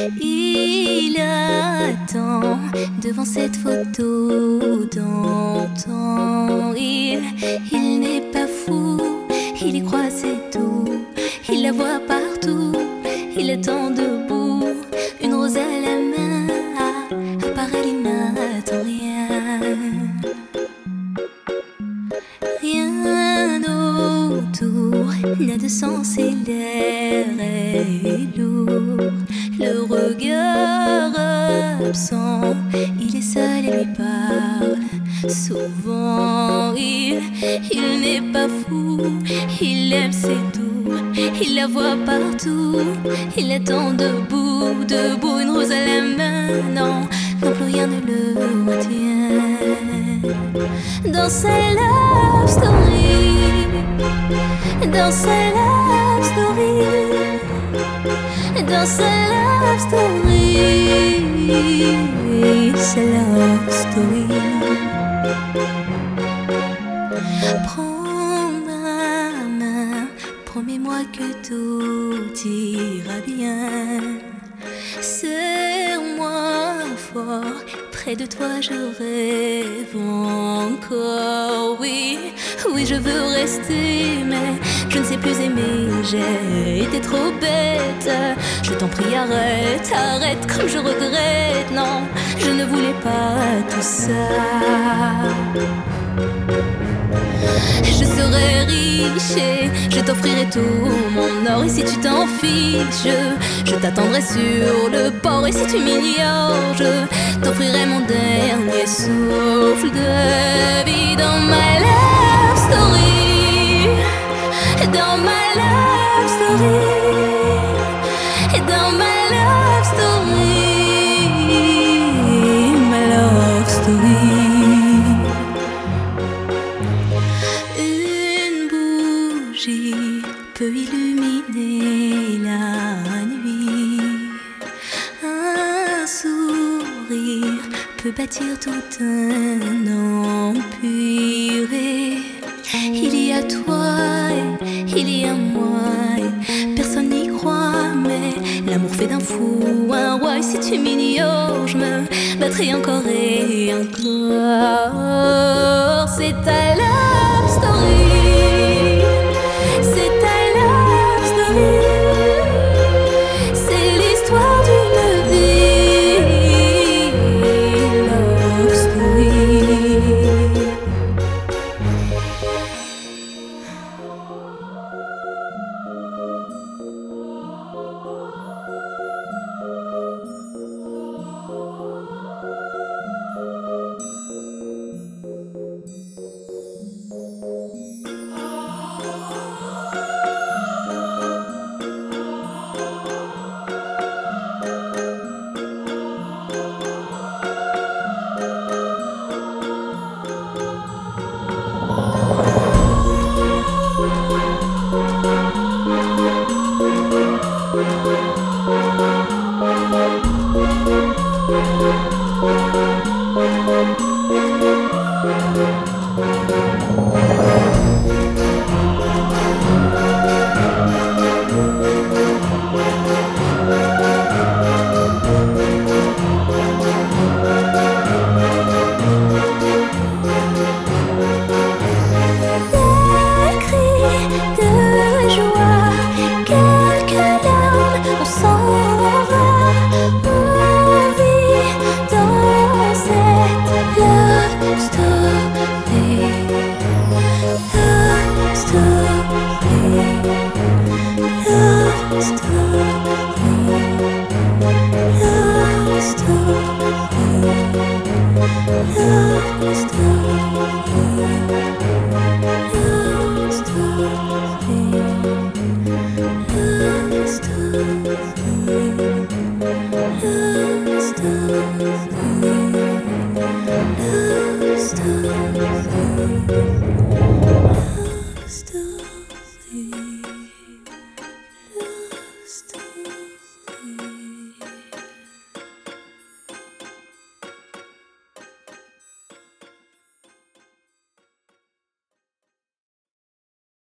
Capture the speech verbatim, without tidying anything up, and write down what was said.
Il attend devant cette photo d'antan. Il, il n'est pas fou, il y croit c'est tout. Il la voit partout, il attend debout, une rose à la main. À part elle, il n'attend rien. Rien autour n'a de sens et l'air est lourd. Le regard absent, il est seul et lui parle. Souvent il, il n'est pas fou, il aime c'est tout. Il la voit partout, il attend debout, debout, une rose à la main. Non, non plus rien ne le retient. Dans sa love story, dans sa love story, dans sa love story, sa love story. Prends ma main, promets-moi que tout ira bien. Serre-moi fort, près de toi je rêve encore. Oui, oui je veux rester, mais je ne sais plus aimer. J'ai été trop bête, je t'en prie arrête, arrête comme je regrette. Non, je ne voulais pas tout ça. Je serai riche et je t'offrirai tout mon or. Et si tu t'en fiches, je, je t'attendrai sur le port. Et si tu m'ignores, je t'offrirai mon dernier souffle de vie. Dans ma love story, dans ma love story, dans ma love story, ma love story. Peut illuminer la nuit. Un sourire peut bâtir tout un empire. Et il y a toi et il y a moi et personne n'y croit, mais l'amour fait d'un fou un roi. Et si tu m'ignores, je me battrai encore et encore. C'est ta love